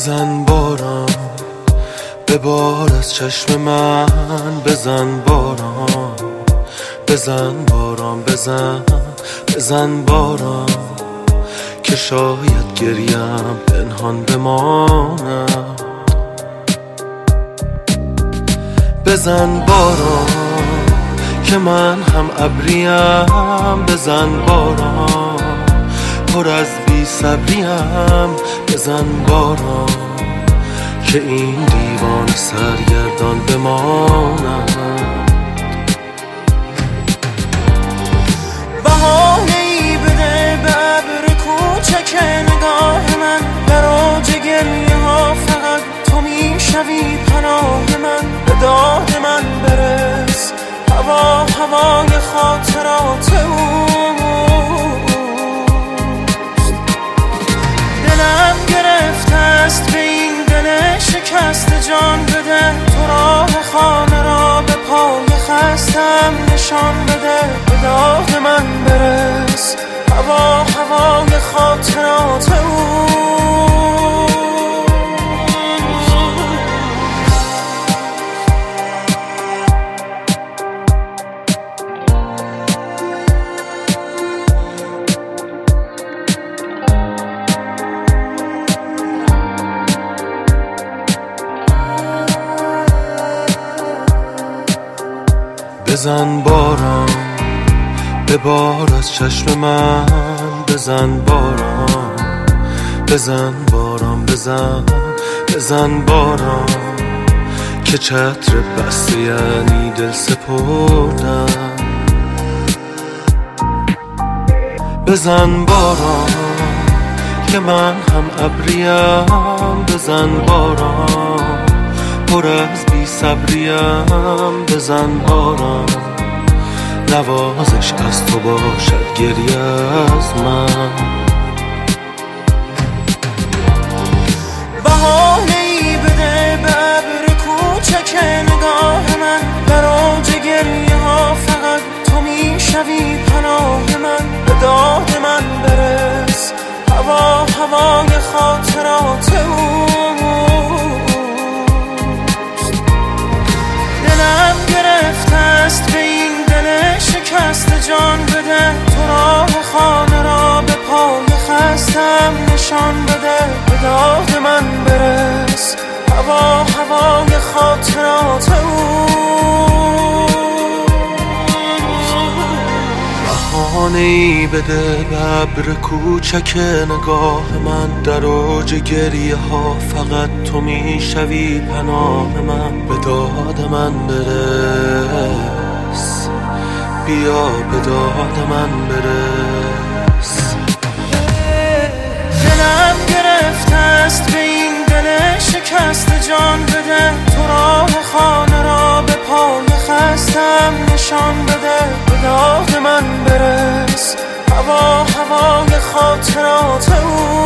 بزن باران به بار از چشم من، بزن باران، بزن باران، بزن باران که شاید گریم پنهان بماند. بزن باران که من هم ابریم، بزن باران پر از بی صبریم، بزن باران که این دیوان سرگردان بماند. بهانه‌ای بده به ابر کوچک نگاه من، در اوج گریه ها فقط تو میشوی پناه من. به داد من برس هوا هوای خاطرات اوست. دلم گرفته است به این دل شکست، جان بده تو راه خانه را به پای خستم نشان بده. به داد من برس هوا هوای خاطرات اوست. بزن باران به بار از چشم من، بزن باران، بزن باران، بزن باران که چتر بسته یعنی دل سپردن. بزن باران که من هم ابریم، بزن باران پر از بی صبریم، بزن باران نوازش از تو باشد گریه از من. بهانه‌ای بده به ابر کوچک نگاه من، در اوج گریه ها فقط تو میشوی پناه من. به داد من برس هوا هوای خاطرات اوست. دلم گرفته است به این دل شکست، جان بده تو راه خانه را به پای خستم نشان بده. به داد من برس هوا هوای خاطرات اوست. بهانه‌ای بده به ابر کوچک نگاه من، در اوج گریه ها فقط تو میشوی پناه من. به داد من برس بیا، به داد من برس. دلم گرفته است به این دل شکست، جان بده تو راه خانه را به پای خستم نشان بده. به داد من برس هوا هوای خاطرات او